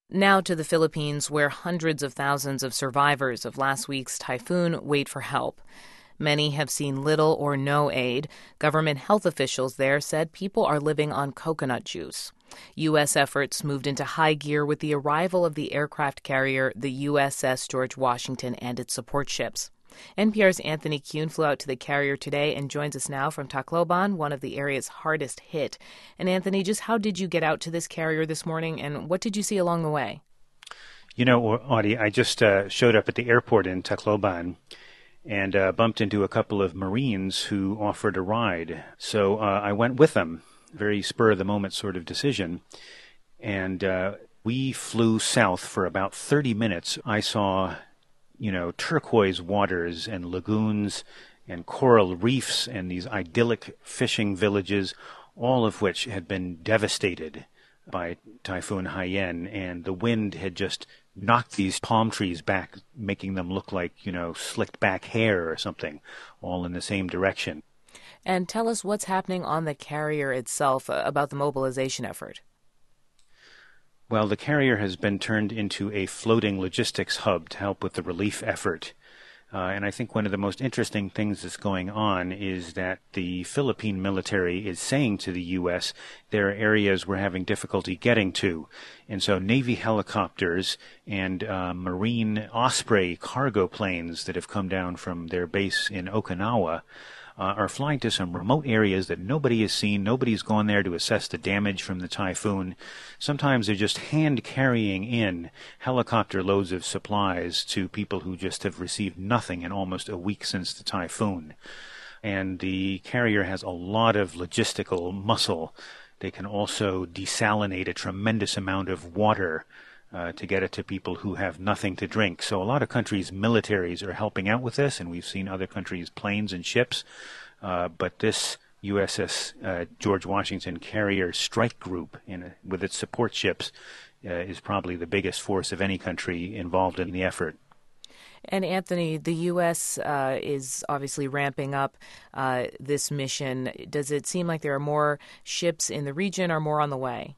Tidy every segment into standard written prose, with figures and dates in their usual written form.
Now to the Philippines, where hundreds of thousands of survivors of last week's typhoon wait for help. Many have seen little or no aid. Government health officials there said people are living on coconut juice. U.S. efforts moved into high gear with the arrival of the aircraft carrier, the USS George Washington, and its support ships. NPR's Anthony Kuhn flew out to the carrier today and joins us now from Tacloban, one of the area's hardest hit. And Anthony, just how did you get out to this carrier this morning, and what did you see along the way? You know, Audie, I just showed up at the airport in Tacloban and bumped into a couple of Marines who offered a ride. So I went with them, very spur-of-the-moment sort of decision. And we flew south for about 30 minutes. I saw turquoise waters and lagoons and coral reefs and these idyllic fishing villages, all of which had been devastated by Typhoon Haiyan, and the wind had just knocked these palm trees back, making them look like, slicked back hair or something, all in the same direction. And tell us what's happening on the carrier itself about the mobilization effort. Well, the carrier has been turned into a floating logistics hub to help with the relief effort. And I think one of the most interesting things that's going on is that the Philippine military is saying to the U.S. there are areas we're having difficulty getting to. And so Navy helicopters and Marine Osprey cargo planes that have come down from their base in Okinawa are flying to some remote areas that nobody has seen. Nobody's gone there to assess the damage from the typhoon. Sometimes they're just hand-carrying in helicopter loads of supplies to people who just have received nothing in almost a week since the typhoon. And the carrier has a lot of logistical muscle. They can also desalinate a tremendous amount of water to get it to people who have nothing to drink. So a lot of countries' militaries are helping out with this, and we've seen other countries' planes and ships. But this USS George Washington carrier strike group, with its support ships, is probably the biggest force of any country involved in the effort. And Anthony, the U.S. Is obviously ramping up this mission. Does it seem like there are more ships in the region or more on the way?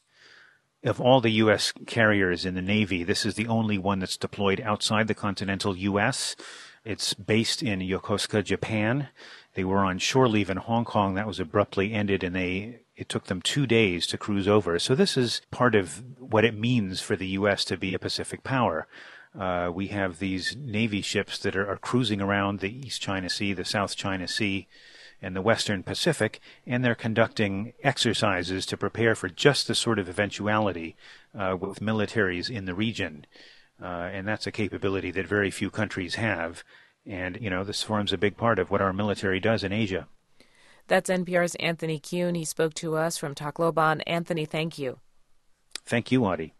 Of all the U.S. carriers in the Navy, this is the only one that's deployed outside the continental U.S. It's based in Yokosuka, Japan. They were on shore leave in Hong Kong. That was abruptly ended, and it took them 2 days to cruise over. So this is part of what it means for the U.S. to be a Pacific power. We have these Navy ships that are cruising around the East China Sea, the South China Sea, and the Western Pacific, and they're conducting exercises to prepare for just this sort of eventuality with militaries in the region. And that's a capability that very few countries have. And, this forms a big part of what our military does in Asia. That's NPR's Anthony Kuhn. He spoke to us from Tacloban. Anthony, thank you. Thank you, Audie.